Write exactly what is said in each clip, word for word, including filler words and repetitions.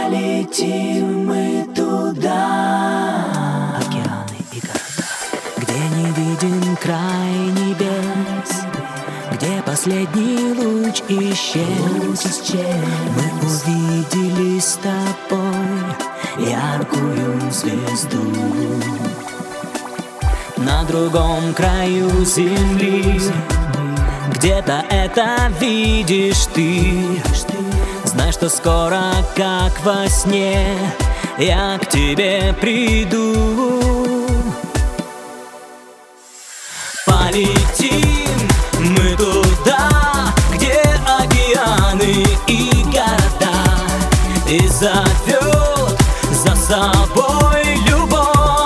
Полетим мы туда, океаны и города, где не виден край небес, где последний луч исчез. Мы увидели с тобой яркую звезду на другом краю земли. Где-то это видишь ты. Знай, что скоро, как во сне, я к тебе приду. Полетим мы туда, где океаны и города, и зовет за собой любовь.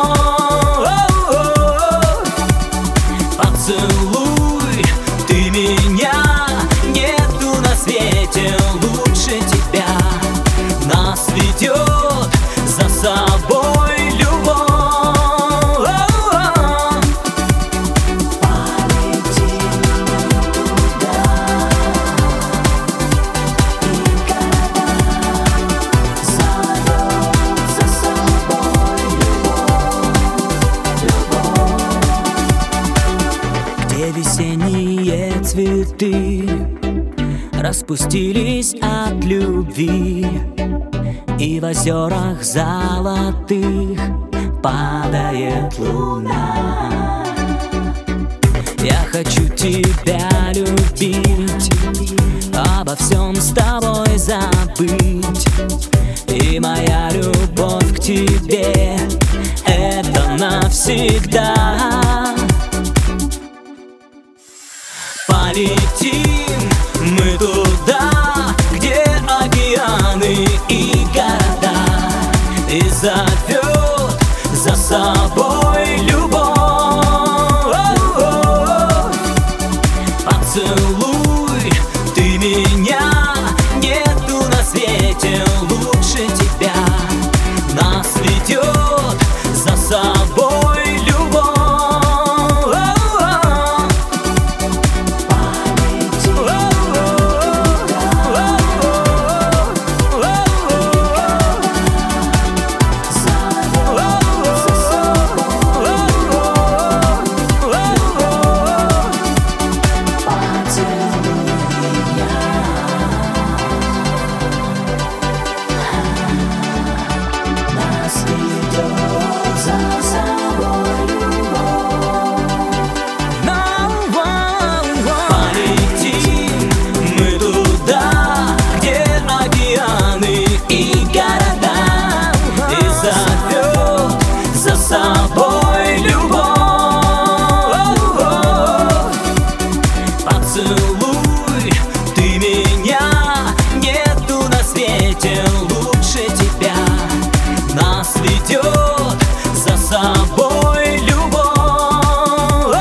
Поцелуй ты меня, нету на свете лучше тебя. Нас ведет за собой любовь. Весенние цветы распустились от любви, и в озерах золотых падает луна. Я хочу тебя любить, обо всем с тобой забыть, и моя любовь к тебе — это навсегда. Полетим мы туда, где океаны и города, и зовет за собой любовь. Поцелуй ты меня, нету на свете лучше тебя. Нас ведет за собой любовь. За собой любовь. Поцелуй ты меня, нету на свете лучше тебя. Нас ведет за собой любовь.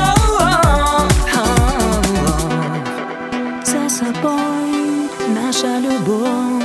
За собой наша любовь.